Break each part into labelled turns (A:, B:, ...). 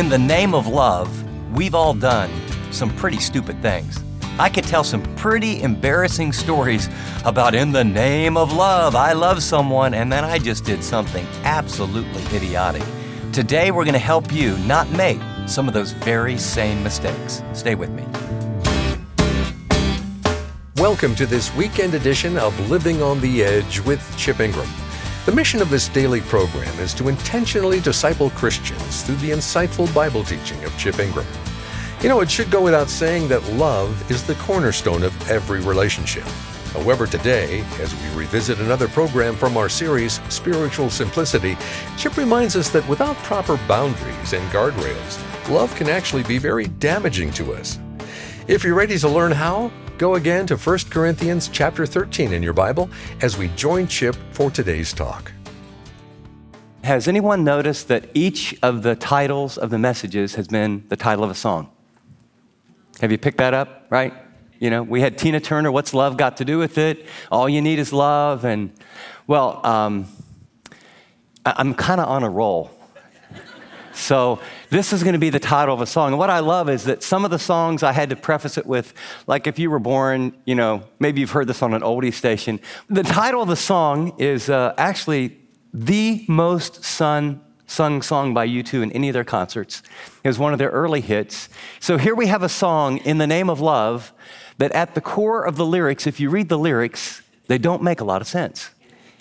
A: In the name of love, we've all done some pretty stupid things. I could tell some pretty embarrassing stories about in the name of love, I love someone, and then I just did something absolutely idiotic. Today, we're going to help you not make some of those very same mistakes. Stay with me.
B: Welcome to this weekend edition of Living on the Edge with Chip Ingram. The mission of this daily program is to intentionally disciple Christians through the insightful Bible teaching of Chip Ingram. You know, it should go without saying that love is the cornerstone of every relationship. However, today, as we revisit another program from our series, Spiritual Simplicity, Chip reminds us that without proper boundaries and guardrails, love can actually be very damaging to us. If you're ready to learn how, go again to 1 Corinthians chapter 13 in your Bible as we join Chip for today's talk.
A: Has anyone noticed that each of the titles of the messages has been the title of a song? Have you picked that up, right? You know, we had Tina Turner, What's Love Got to Do with It? All You Need Is Love. And, well, I'm kind of on a roll. So this is going to be the title of a song. And what I love is that some of the songs I had to preface it with, like if you were born, you know, maybe you've heard this on an oldie station. The title of the song is actually the most sung song by U2 in any of their concerts. It was one of their early hits. So here we have a song, In the Name of Love, that at the core of the lyrics, if you read the lyrics, they don't make a lot of sense.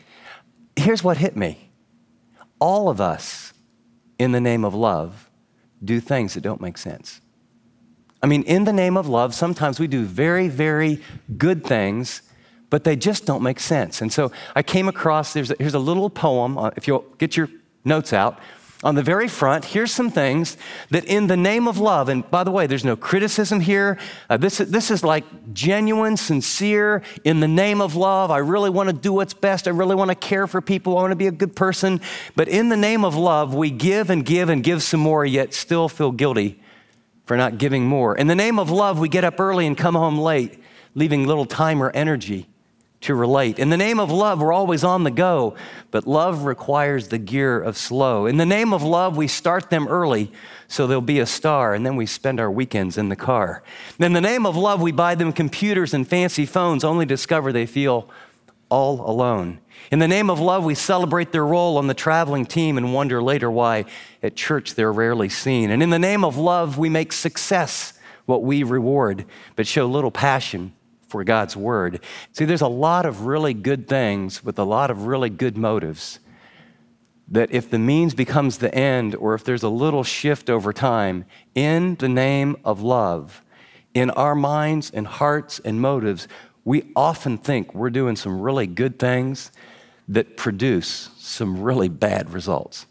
A: Here's what hit me. All of us, in the name of love, do things that don't make sense. I mean, in the name of love, sometimes we do very, very good things, but they just don't make sense. And so I came across, here's a little poem, if you'll get your notes out. On the very front, here's some things that in the name of love, and by the way, there's no criticism here. This is like genuine, sincere, in the name of love. I really want to do what's best. I really want to care for people. I want to be a good person. But in the name of love, we give and give and give some more, yet still feel guilty for not giving more. In the name of love, we get up early and come home late, leaving little time or energy to relate. In the name of love, we're always on the go, but love requires the gear of slow. In the name of love, we start them early so they'll be a star, and then we spend our weekends in the car. In the name of love, we buy them computers and fancy phones, only to discover they feel all alone. In the name of love, we celebrate their role on the traveling team and wonder later why at church they're rarely seen. And in the name of love, we make success what we reward, but show little passion for God's word. See, there's a lot of really good things with a lot of really good motives that if the means becomes the end, or if there's a little shift over time, in the name of love, in our minds and hearts and motives, we often think we're doing some really good things that produce some really bad results.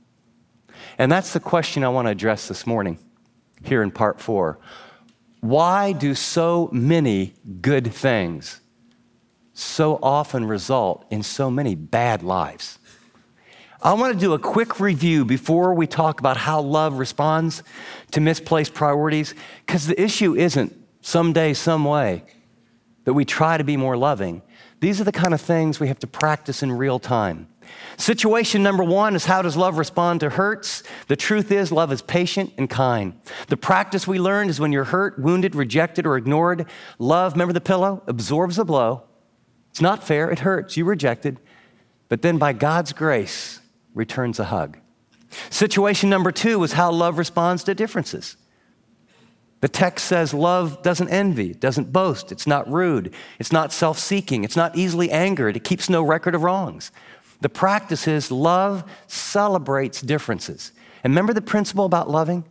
A: And that's the question I want to address this morning here in part 4. Why do so many good things so often result in so many bad lives? I want to do a quick review before we talk about how love responds to misplaced priorities, because the issue isn't someday, some way that we try to be more loving. These are the kind of things we have to practice in real time. Situation number 1 is, how does love respond to hurts? The truth is, love is patient and kind. The practice we learned is when you're hurt, wounded, rejected, or ignored, love, remember the pillow, absorbs the blow. It's not fair, it hurts, you rejected, but then by God's grace, returns a hug. Situation number 2 is how love responds to differences. The text says love doesn't envy, it doesn't boast, it's not rude, it's not self-seeking, it's not easily angered, it keeps no record of wrongs. The practice is love celebrates differences. And remember the principle about loving?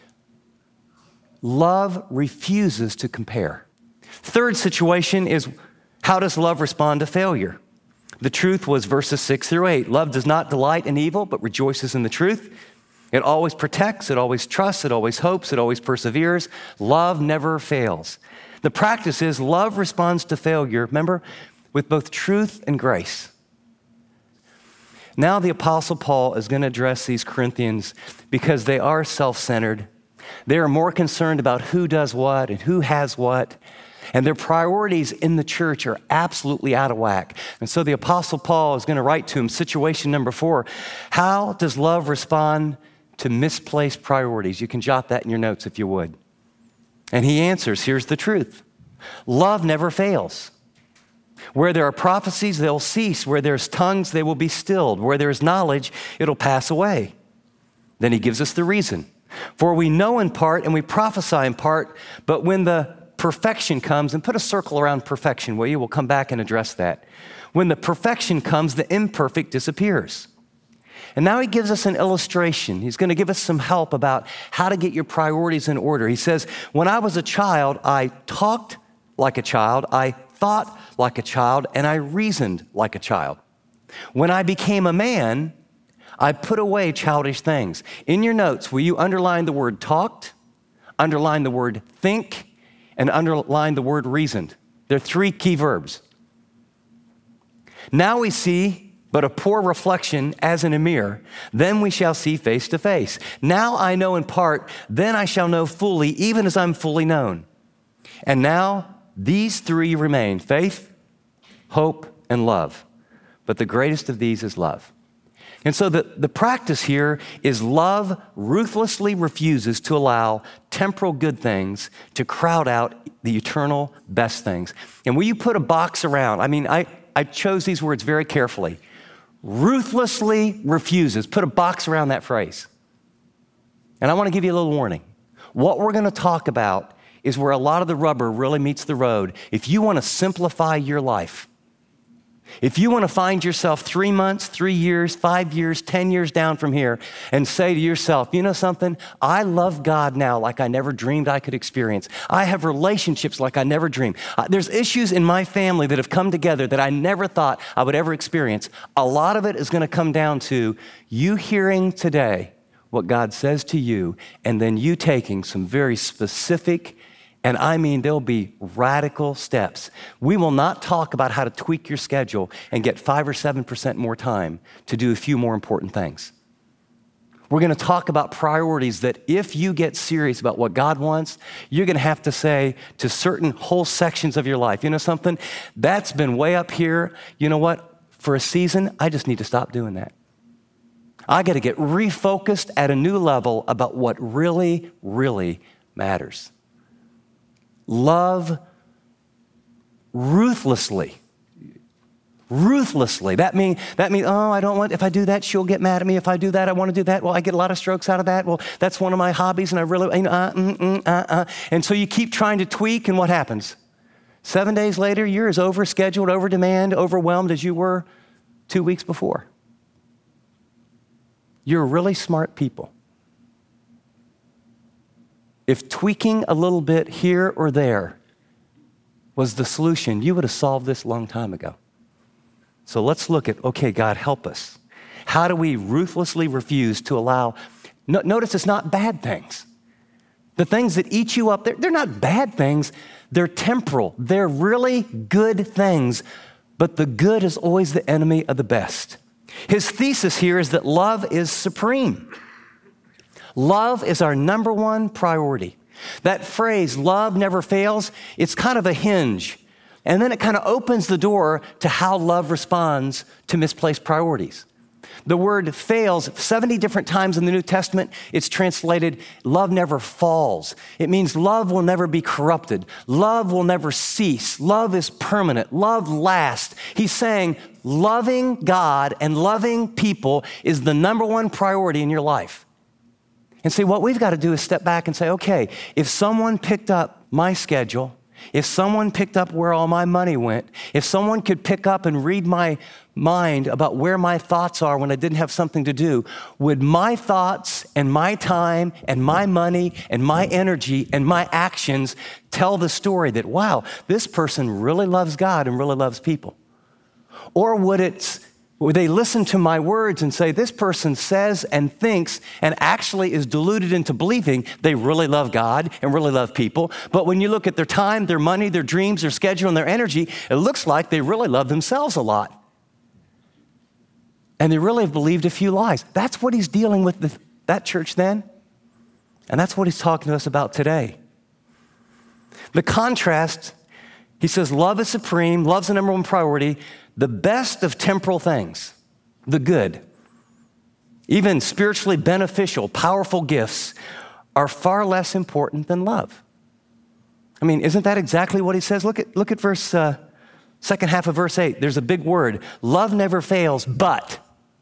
A: Love refuses to compare. Third situation is, how does love respond to failure? The truth was verses 6 through 8. Love does not delight in evil, but rejoices in the truth. It always protects, it always trusts, it always hopes, it always perseveres. Love never fails. The practice is, love responds to failure, remember, with both truth and grace. Now the Apostle Paul is going to address these Corinthians because they are self-centered. They are more concerned about who does what and who has what. And their priorities in the church are absolutely out of whack. And so the Apostle Paul is going to write to him, situation number 4, how does love respond to misplaced priorities? You can jot that in your notes if you would. And he answers, here's the truth. Love never fails. Where there are prophecies, they'll cease. Where there's tongues, they will be stilled. Where there's knowledge, it'll pass away. Then he gives us the reason. For we know in part and we prophesy in part, but when the perfection comes, and put a circle around perfection, will you? We'll come back and address that. When the perfection comes, the imperfect disappears. And now he gives us an illustration. He's going to give us some help about how to get your priorities in order. He says, when I was a child, I talked like a child, I thought like a child, and I reasoned like a child. When I became a man, I put away childish things. In your notes, will you underline the word talked, underline the word think, and underline the word reasoned? There are three key verbs. Now we see but a poor reflection as in a mirror. Then we shall see face to face. Now I know in part, then I shall know fully, even as I'm fully known. And now these three remain: faith, hope, and love. But the greatest of these is love. And so the practice here is love ruthlessly refuses to allow temporal good things to crowd out the eternal best things. And will you put a box around? I chose these words very carefully. Ruthlessly refuses. Put a box around that phrase. And I want to give you a little warning. What we're going to talk about is where a lot of the rubber really meets the road. If you want to simplify your life, if you want to find yourself 3 months, 3 years, 5 years, 10 years down from here and say to yourself, you know something? I love God now like I never dreamed I could experience. I have relationships like I never dreamed. There's issues in my family that have come together that I never thought I would ever experience. A lot of it is going to come down to you hearing today what God says to you and then you taking some very specific, and I mean, there'll be radical steps. We will not talk about how to tweak your schedule and get 5 or 7% more time to do a few more important things. We're going to talk about priorities that if you get serious about what God wants, you're going to have to say to certain whole sections of your life, you know something? That's been way up here. You know what? For a season, I just need to stop doing that. I got to get refocused at a new level about what really, really matters. Love ruthlessly. Ruthlessly. That means, oh, I don't want, if I do that, she'll get mad at me. If I do that, I want to do that. Well, I get a lot of strokes out of that. Well, that's one of my hobbies and I really, And so you keep trying to tweak and what happens? 7 days later, you're as overscheduled, over demand, overwhelmed as you were 2 weeks before. You're really smart people. If tweaking a little bit here or there was the solution, you would have solved this a long time ago. So let's look at, okay, God, help us. How do we ruthlessly refuse to allow, notice it's not bad things. The things that eat you up, they're not bad things. They're temporal. They're really good things, but the good is always the enemy of the best. His thesis here is that love is supreme. Love is our number one priority. That phrase, love never fails, it's kind of a hinge. And then it kind of opens the door to how love responds to misplaced priorities. The word fails 70 different times in the New Testament. It's translated, love never falls. It means love will never be corrupted. Love will never cease. Love is permanent. Love lasts. He's saying loving God and loving people is the number one priority in your life. And see, what we've got to do is step back and say, okay, if someone picked up my schedule, if someone picked up where all my money went, if someone could pick up and read my mind about where my thoughts are when I didn't have something to do, would my thoughts and my time and my money and my energy and my actions tell the story that, wow, this person really loves God and really loves people? Or would they listen to my words and say, this person says and thinks and actually is deluded into believing they really love God and really love people. But when you look at their time, their money, their dreams, their schedule, and their energy, it looks like they really love themselves a lot. And they really have believed a few lies. That's what he's dealing with that church then. And that's what he's talking to us about today. The contrast, he says, love is supreme, love's the number one priority. The best of temporal things, the good, even spiritually beneficial, powerful gifts are far less important than love. I mean, isn't that exactly what he says? Look at verse, second half of verse 8. There's a big word. Love never fails, but.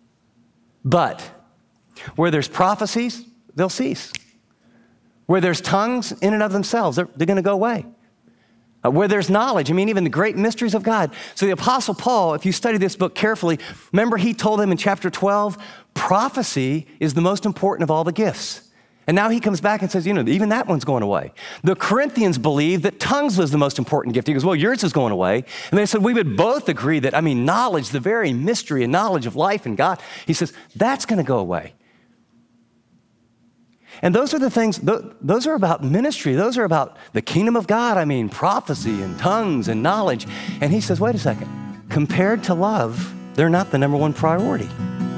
A: Where there's prophecies, they'll cease. Where there's tongues in and of themselves, they're going to go away. Where there's knowledge, I mean, even the great mysteries of God. So the Apostle Paul, if you study this book carefully, remember he told them in chapter 12, prophecy is the most important of all the gifts. And now he comes back and says, even that one's going away. The Corinthians believed that tongues was the most important gift. He goes, well, yours is going away. And they said, we would both agree that, knowledge, the very mystery and knowledge of life and God, he says, that's going to go away. And those are the things, those are about ministry. Those are about the kingdom of God. Prophecy and tongues and knowledge. And he says, wait a second. Compared to love, they're not the number one priority.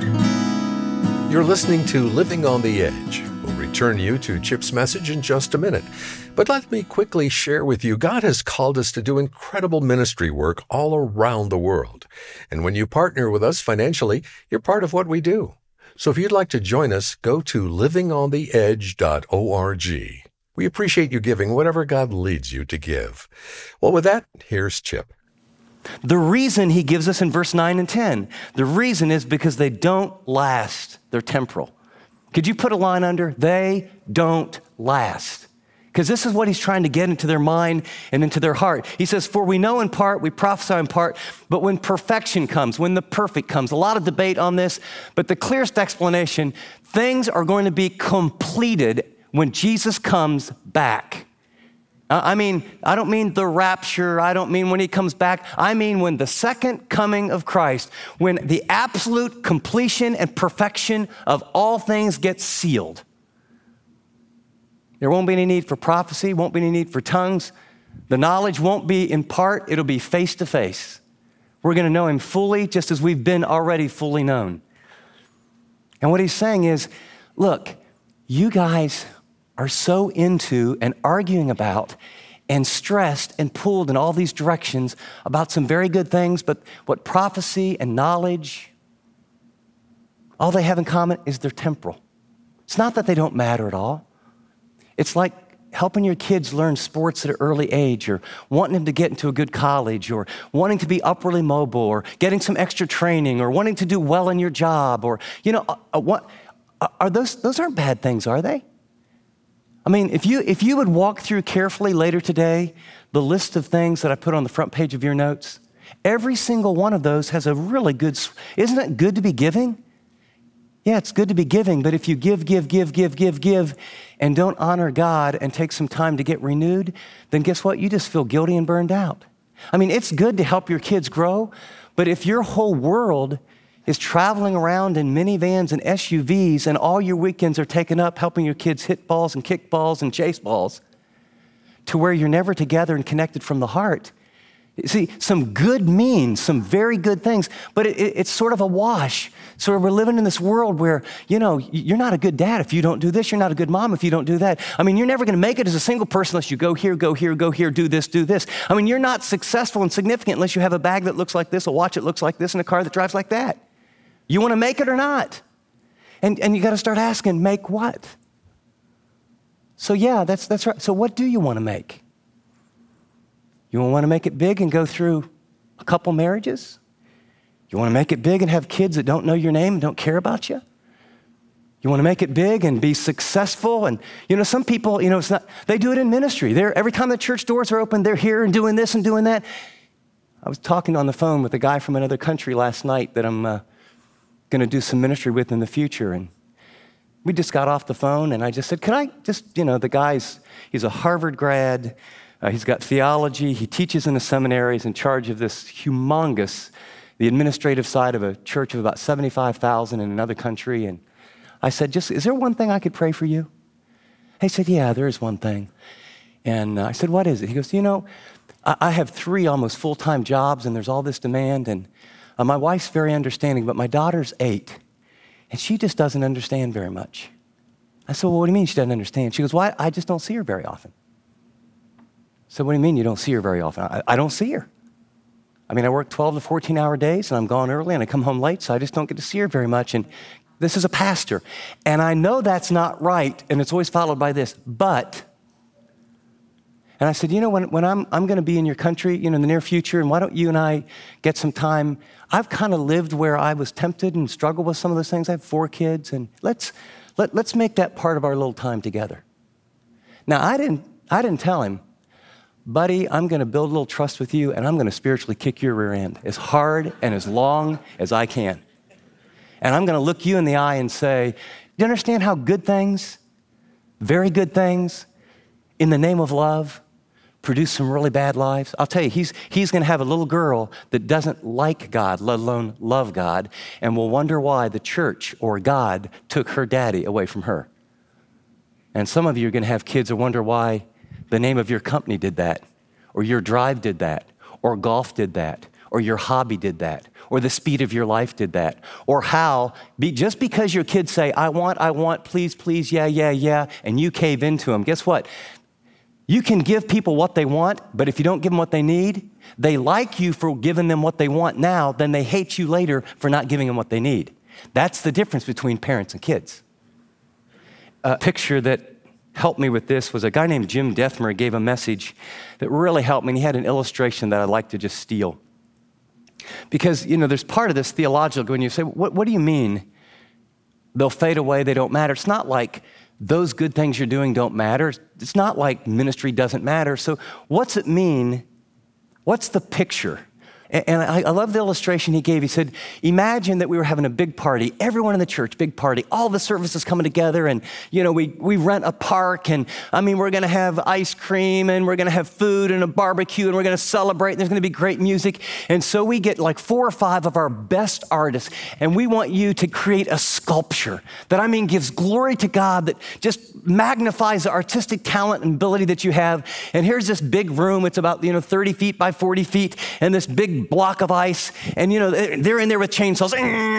B: You're listening to Living on the Edge. We'll return you to Chip's message in just a minute. But let me quickly share with you, God has called us to do incredible ministry work all around the world. And when you partner with us financially, you're part of what we do. So if you'd like to join us, go to livingontheedge.org. We appreciate you giving whatever God leads you to give. Well, with that, here's Chip.
A: The reason he gives us in verse 9 and 10, the reason is because they don't last. They're temporal. Could you put a line under? They don't last. Because this is what he's trying to get into their mind and into their heart. He says, for we know in part, we prophesy in part, but when perfection comes, when the perfect comes, a lot of debate on this, but the clearest explanation, things are going to be completed when Jesus comes back. I don't mean the rapture. I don't mean when he comes back. I mean when the second coming of Christ, when the absolute completion and perfection of all things gets sealed. There won't be any need for prophecy, won't be any need for tongues. The knowledge won't be in part, it'll be face to face. We're going to know him fully, just as we've been already fully known. And what he's saying is, look, you guys are so into and arguing about and stressed and pulled in all these directions about some very good things, but what prophecy and knowledge, all they have in common is they're temporal. It's not that they don't matter at all. It's like helping your kids learn sports at an early age, or wanting them to get into a good college, or wanting to be upwardly mobile, or getting some extra training, or wanting to do well in your job, or, what are those aren't bad things, are they? If you would walk through carefully later today the list of things that I put on the front page of your notes, every single one of those has a really good, isn't it good to be giving? Yeah, it's good to be giving, but if you give, and don't honor God and take some time to get renewed, then guess what? You just feel guilty and burned out. It's good to help your kids grow, but if your whole world is traveling around in minivans and SUVs and all your weekends are taken up helping your kids hit balls and kick balls and chase balls to where you're never together and connected from the heart, see, some good means some very good things, but it's sort of a wash. So we're living in this world where, you're not a good dad if you don't do this. You're not a good mom if you don't do that. You're never going to make it as a single person unless you go here, do this. You're not successful and significant unless you have a bag that looks like this, a watch that looks like this, and a car that drives like that. You want to make it or not? And you got to start asking, make what? So yeah, that's right. So what do you want to make? You want to make it big and go through a couple marriages? You want to make it big and have kids that don't know your name and don't care about you? You want to make it big and be successful? And, some people, it's not, they do it in ministry. Every time the church doors are open, they're here and doing this and doing that. I was talking on the phone with a guy from another country last night that I'm going to do some ministry with in the future. And we just got off the phone and I just said, can I just, the he's a Harvard grad. He's got theology. He teaches in a seminary. He's in charge of this humongous, the administrative side of a church of about 75,000 in another country. And I said, is there one thing I could pray for you? He said, yeah, there is one thing. And I said, what is it? He goes, I have 3 almost full-time jobs and there's all this demand. And my wife's very understanding, but my daughter's 8. And she just doesn't understand very much. I said, well, what do you mean she doesn't understand? She goes, well, I just don't see her very often. So what do you mean you don't see her very often? I don't see her. I work 12 to 14-hour days, and I'm gone early, and I come home late, so I just don't get to see her very much. And This is a pastor. And I know that's not right, and it's always followed by this, but. And I said, when I'm going to be in your country, in the near future, and why don't you and I get some time? I've kind of lived where I was tempted and struggled with some of those things. I have 4 kids, and let's make that part of our little time together. Now, I didn't tell him, buddy, I'm going to build a little trust with you, and I'm going to spiritually kick your rear end as hard and as long as I can. And I'm going to look you in the eye and say, do you understand how good things, very good things, in the name of love, produce some really bad lives? I'll tell you, he's going to have a little girl that doesn't like God, let alone love God, and will wonder why the church or God took her daddy away from her. And some of you are going to have kids that wonder why the name of your company did that, or your drive did that, or golf did that, or your hobby did that, or the speed of your life did that, or how, just because your kids say, I want, please, yeah, and you cave into them, guess what? You can give people what they want, but if you don't give them what they need, they like you for giving them what they want now, then they hate you later for not giving them what they need. That's the difference between parents and kids. A picture that helped me with this was a guy named Jim Dethmer gave a message that really helped me, and he had an illustration that I'd like to just steal. Because, there's part of this theological, when you say, what do you mean they'll fade away, they don't matter? It's not like those good things you're doing don't matter. It's not like ministry doesn't matter. So what's it mean? What's the picture? And I love the illustration he gave. He said, imagine that we were having a big party, everyone in the church, big party, all the services coming together, and we rent a park, and we're gonna have ice cream, and we're gonna have food and a barbecue, and we're gonna celebrate, and there's gonna be great music. And so we get like 4 or 5 of our best artists, and we want you to create a sculpture that gives glory to God, that just magnifies the artistic talent and ability that you have. And here's this big room, it's about 30 feet by 40 feet, and this big block of ice, and they're in there with chainsaws,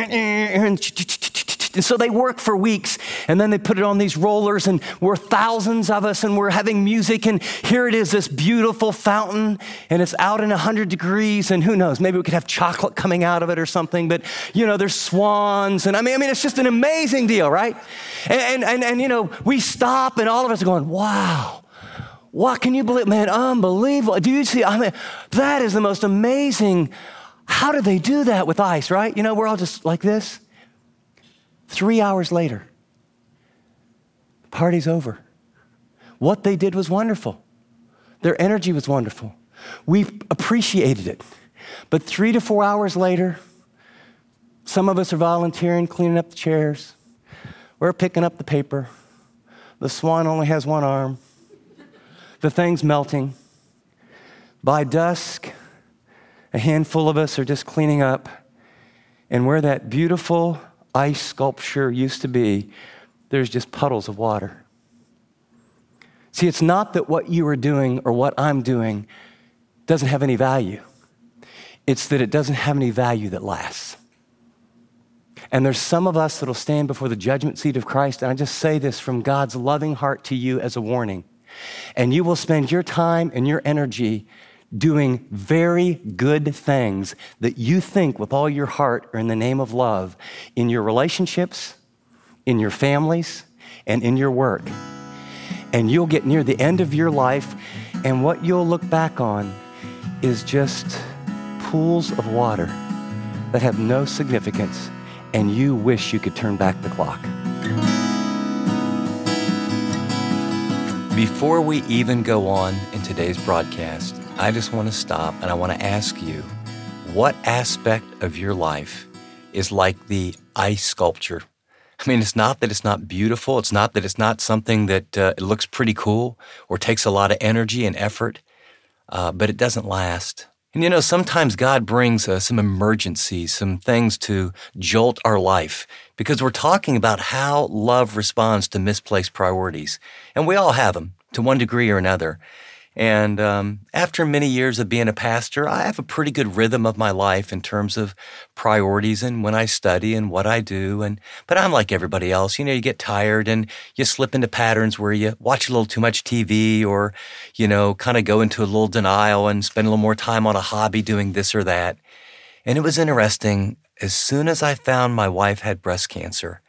A: and so they work for weeks, and then they put it on these rollers, and we're thousands of us, and we're having music, and here it is, this beautiful fountain, and it's out in 100 degrees, and who knows, maybe we could have chocolate coming out of it or something, but there's swans, and it's just an amazing deal, right? And we stop, and all of us are going, wow. What can you believe? Man, unbelievable. Do you see? That is the most amazing. How did they do that with ice, right? We're all just like this. 3 hours later, the party's over. What they did was wonderful. Their energy was wonderful. We appreciated it. But 3 to 4 hours later, some of us are volunteering, cleaning up the chairs. We're picking up the paper. The swan only has one arm. The thing's melting. By dusk, a handful of us are just cleaning up, and where that beautiful ice sculpture used to be, there's just puddles of water. See, it's not that what you are doing or what I'm doing doesn't have any value. It's that it doesn't have any value that lasts. And there's some of us that'll stand before the judgment seat of Christ, and I just say this from God's loving heart to you as a warning. And you will spend your time and your energy doing very good things that you think with all your heart are in the name of love in your relationships, in your families, and in your work. And you'll get near the end of your life, and what you'll look back on is just pools of water that have no significance, and you wish you could turn back the clock. Before we even go on in today's broadcast, I just want to stop and I want to ask you, what aspect of your life is like the ice sculpture? It's not that it's not beautiful. It's not that it's not something that it looks pretty cool or takes a lot of energy and effort, but it doesn't last. And sometimes God brings some emergencies, some things to jolt our life, because we're talking about how love responds to misplaced priorities. And we all have them to one degree or another. And after many years of being a pastor, I have a pretty good rhythm of my life in terms of priorities and when I study and what I do. But I'm like everybody else. You get tired and you slip into patterns where you watch a little too much TV or, kind of go into a little denial and spend a little more time on a hobby doing this or that. And it was interesting. As soon as I found my wife had breast cancer,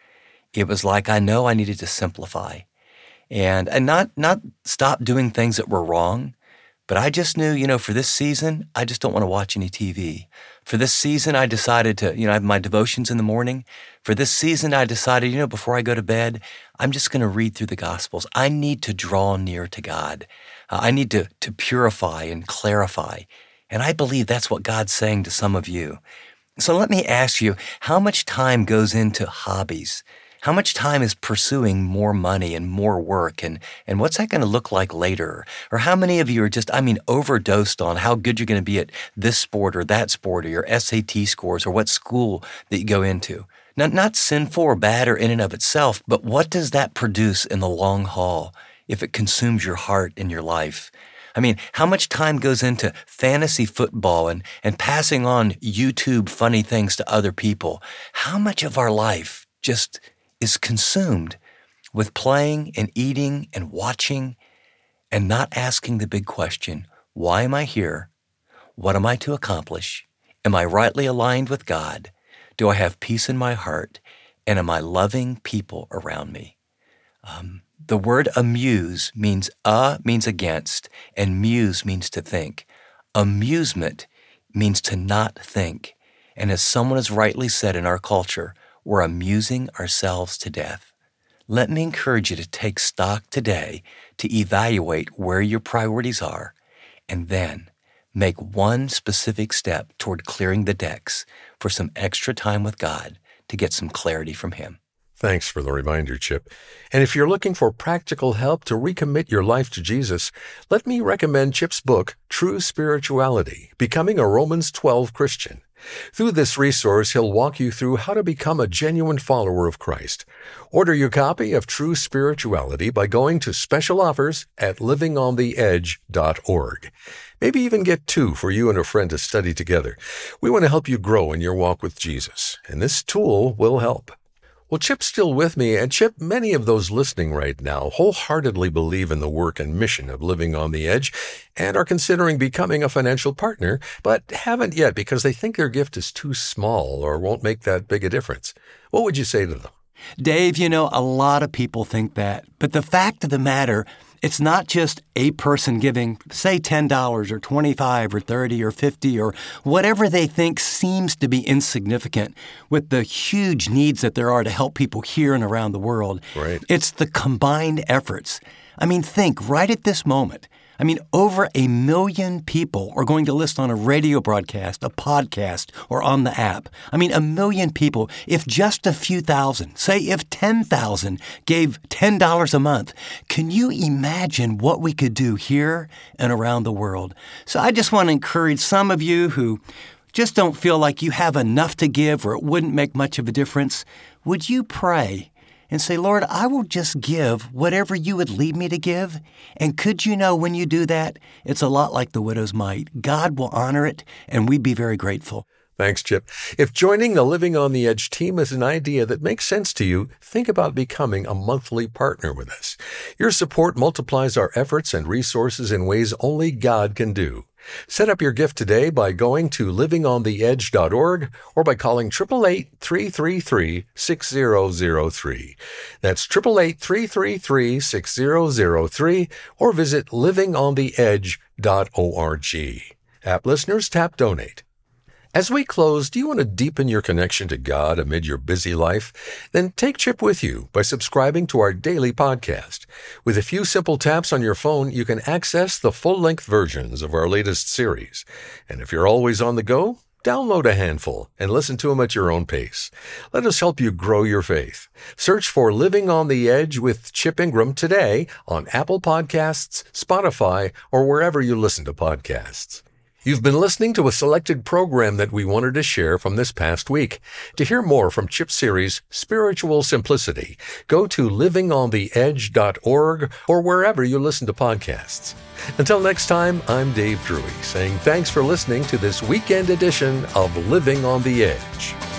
A: it was like I know I needed to simplify and not stop doing things that were wrong, but I just knew, for this season, I just don't want to watch any TV. For this season, I decided to, I have my devotions in the morning. For this season, I decided, before I go to bed, I'm just going to read through the Gospels. I need to draw near to God. I need to purify and clarify. And I believe that's what God's saying to some of you. So let me ask you, how much time goes into hobbies? How much time is pursuing more money and more work? And what's that going to look like later? Or how many of you are just, overdosed on how good you're going to be at this sport or that sport or your SAT scores or what school that you go into? Not sinful or bad or in and of itself, but what does that produce in the long haul if it consumes your heart and your life? How much time goes into fantasy football and passing on YouTube funny things to other people? How much of our life just is consumed with playing and eating and watching and not asking the big question, why am I here? What am I to accomplish? Am I rightly aligned with God? Do I have peace in my heart? And am I loving people around me? The word amuse means against, and muse means to think. Amusement means to not think. And as someone has rightly said in our culture, we're amusing ourselves to death. Let me encourage you to take stock today to evaluate where your priorities are, and then make one specific step toward clearing the decks for some extra time with God to get some clarity from Him.
B: Thanks for the reminder, Chip. And if you're looking for practical help to recommit your life to Jesus, let me recommend Chip's book, True Spirituality, Becoming a Romans 12 Christian. Through this resource, he'll walk you through how to become a genuine follower of Christ. Order your copy of True Spirituality by going to special offers at livingontheedge.org. Maybe even get 2 for you and a friend to study together. We want to help you grow in your walk with Jesus, and this tool will help. Well, Chip's still with me, and Chip, many of those listening right now wholeheartedly believe in the work and mission of Living on the Edge and are considering becoming a financial partner, but haven't yet because they think their gift is too small or won't make that big a difference. What would you say to them?
A: Dave, a lot of people think that, but the fact of the matter, it's not just a person giving, say, $10 or $25 or $30 or $50 or whatever they think seems to be insignificant with the huge needs that there are to help people here and around the world.
B: Right.
A: It's the combined efforts. Think right at this moment. Over 1 million people are going to listen on a radio broadcast, a podcast, or on the app. 1 million people. If just a few thousand, say if 10,000 gave $10 a month, can you imagine what we could do here and around the world? So I just want to encourage some of you who just don't feel like you have enough to give or it wouldn't make much of a difference. Would you pray and say, Lord, I will just give whatever you would lead me to give. And could you know when you do that, it's a lot like the widow's mite. God will honor it, and we'd be very grateful.
B: Thanks, Chip. If joining the Living on the Edge team is an idea that makes sense to you, think about becoming a monthly partner with us. Your support multiplies our efforts and resources in ways only God can do. Set up your gift today by going to livingontheedge.org or by calling 888-333-6003. That's 888-333-6003 or visit livingontheedge.org. App listeners, tap Donate. As we close, do you want to deepen your connection to God amid your busy life? Then take Chip with you by subscribing to our daily podcast. With a few simple taps on your phone, you can access the full-length versions of our latest series. And if you're always on the go, download a handful and listen to them at your own pace. Let us help you grow your faith. Search for Living on the Edge with Chip Ingram today on Apple Podcasts, Spotify, or wherever you listen to podcasts. You've been listening to a selected program that we wanted to share from this past week. To hear more from Chip's series, Spiritual Simplicity, go to livingontheedge.org or wherever you listen to podcasts. Until next time, I'm Dave Drury, saying thanks for listening to this weekend edition of Living on the Edge.